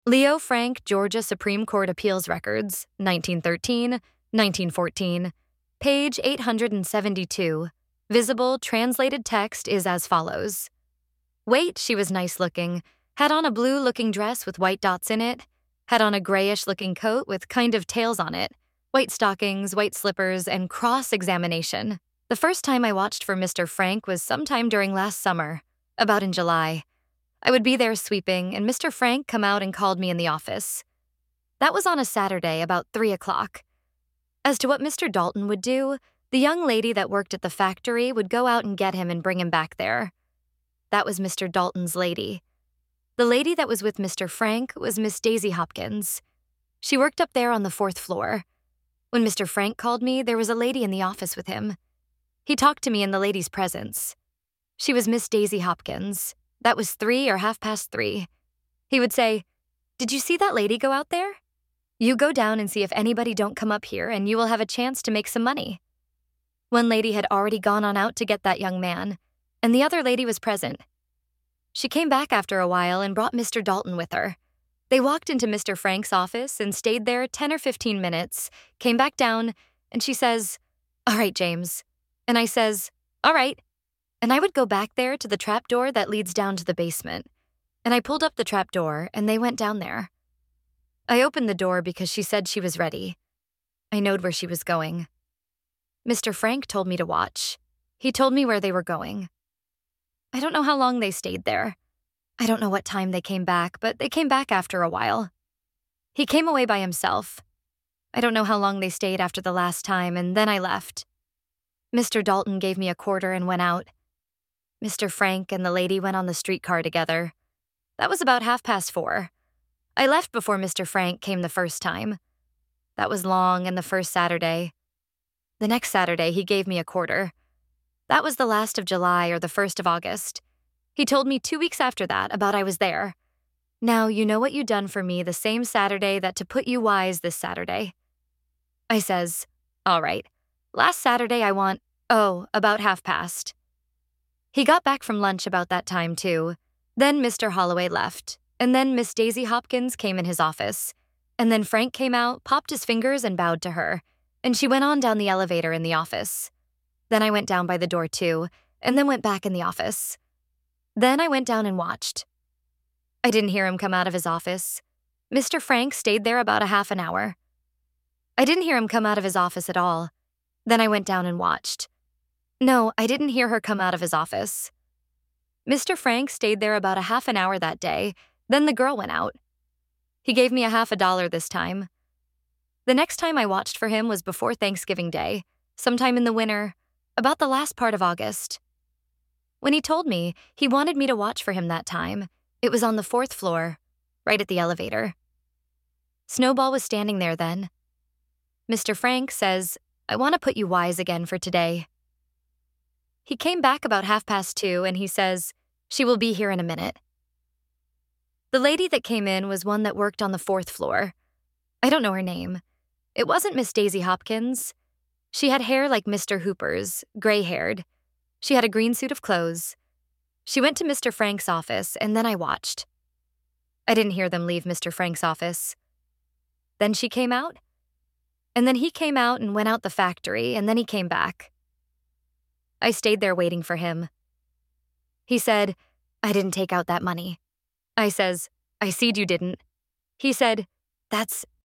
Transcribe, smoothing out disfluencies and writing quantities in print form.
Leo Frank, Georgia Supreme Court Appeals Records, 1913, 1914, page 872. Visible translated text is as follows. Wait, she was nice-looking. Had on a blue-looking dress with white dots in it. Had on a grayish-looking coat with kind of tails on it. White stockings, white slippers, and cross-examination. The first time I watched for Mr. Frank was sometime during last summer, about in July. I would be there sweeping, and Mr. Frank come out and called me in the office. That was on a Saturday, about 3 o'clock. As to what Mr. Dalton would do, the young lady that worked at the factory would go out and get him and bring him back there. That was Mr. Dalton's lady. The lady that was with Mr. Frank was Miss Daisy Hopkins. She worked up there on the 4th floor. When Mr. Frank called me, there was a lady in the office with him. He talked to me in the lady's presence. She was Miss Daisy Hopkins. That was 3 or 3:30. He would say, "Did you see that lady go out there? You go down and see if anybody don't come up here and you will have a chance to make some money." One lady had already gone on out to get that young man, and the other lady was present. She came back after a while and brought Mr. Dalton with her. They walked into Mr. Frank's office and stayed there 10 or 15 minutes, came back down, and she says, "All right, James." And I says, "All right." And I would go back there to the trap door that leads down to the basement. And I pulled up the trap door, and they went down there. I opened the door because she said she was ready. I knowed where she was going. Mr. Frank told me to watch. He told me where they were going. I don't know how long they stayed there. I don't know what time they came back, but they came back after a while. He came away by himself. I don't know how long they stayed after the last time, and then I left. Mr. Dalton gave me a quarter and went out. Mr. Frank and the lady went on the streetcar together. That was about 4:30. I left before Mr. Frank came the first time. That was long and the first Saturday. The next Saturday, he gave me a quarter. That was the last of July or the 1st of August. He told me 2 weeks after that about I was there. "Now you know what you done for me the same Saturday that to put you wise this Saturday." I says, "All right. Last Saturday I want, about 1:30. He got back from lunch about that time, too. Then Mr. Holloway left, and then Miss Daisy Hopkins came in his office. And then Frank came out, popped his fingers, and bowed to her. And she went on down the elevator in the office. Then I went down by the door, too, and then went back in the office. Then I went down and watched. I didn't hear him come out of his office. Mr. Frank stayed there about a half an hour. I didn't hear him come out of his office at all. Then I went down and watched. No, I didn't hear her come out of his office. Mr. Frank stayed there about a half an hour that day. Then the girl went out. He gave me $50 this time. The next time I watched for him was before Thanksgiving Day, sometime in the winter, about the last part of August. When he told me he wanted me to watch for him that time, it was on the 4th floor, right at the elevator. Snowball was standing there then. Mr. Frank says, "I want to put you wise again for today." He came back about 2:30, and he says, "She will be here in a minute." The lady that came in was one that worked on the 4th floor. I don't know her name. It wasn't Miss Daisy Hopkins. She had hair like Mr. Hooper's, gray-haired. She had a green suit of clothes. She went to Mr. Frank's office, and then I watched. I didn't hear them leave Mr. Frank's office. Then she came out, and then he came out and went out the factory, and then he came back. I stayed there waiting for him. He said, "I didn't take out that money." I says, "I seed you didn't." He said, "That's